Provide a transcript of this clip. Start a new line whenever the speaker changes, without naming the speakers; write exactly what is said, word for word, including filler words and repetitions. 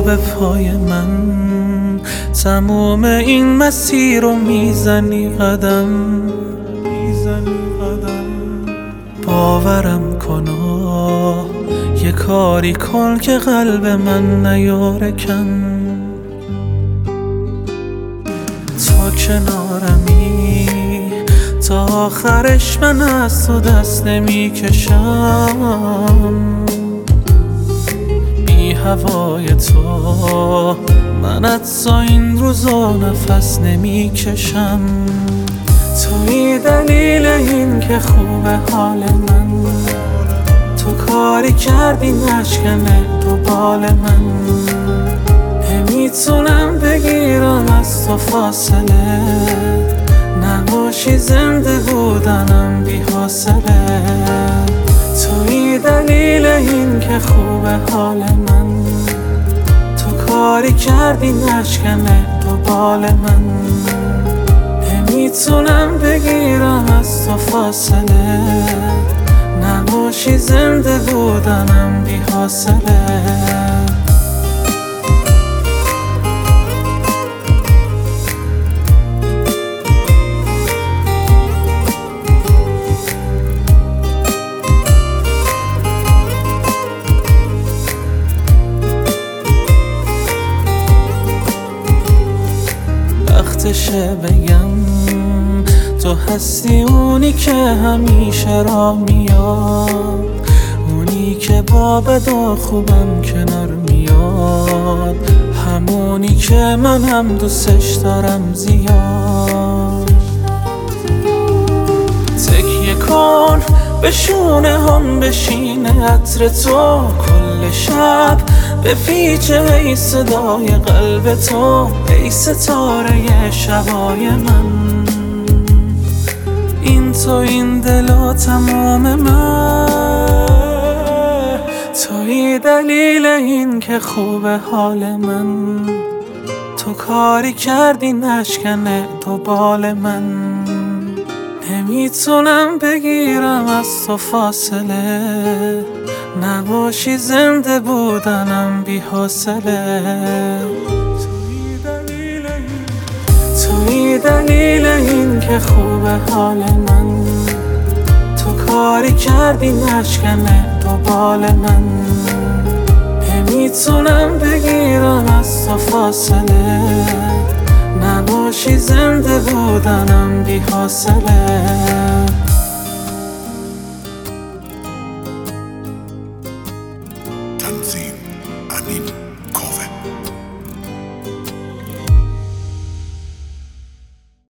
به پای من، تموم این مسیر رو میزنی قدم میزنی قدم. باورم کن آه، یه کاری کن که قلب من نیاره کم. تا کنارمی تا آخرش من از تو دست نمی کشم. بی هوای تو من حتی این روزا نفس نمی کشم. توی دلیل این که خوبه حال من، تو کاری کردی نشکنه تو بال من. نمیتونم بگیرم از تو فاصله، نباشی زنده بودنم بی حاصله. توی دلیل این که خوبه حال من، تو کاری کردی نشکنه تو بال من. نمیتونم بگیرم از تو فاصله، نباشی زنده بودنم بی حاصله. وقتشه بگم تو هستی اونی که همیشه را میاد، اونی که با بد و خوبم کنار میاد، همونی که من هم دوستش دارم زیاد. تکیه کن به شونه هم بشینه عطر تو کل شب، به پیچه ای صدای قلب تو ای ستاره شبای من. این تو این دل و تمام من، توی دلیل این که خوبه حال من. تو کاری کردی نشکنه تو بال من. نمیتونم بگیرم از تو فاصله، نباشی زنده بودنم بی حاصله. توی دلیل این که خوبه حال من، تو کاری کردی نشکنه تو بال من. نمیتونم بگیرم از تو فاصله، نباشی زنده بودنم بی حاصله.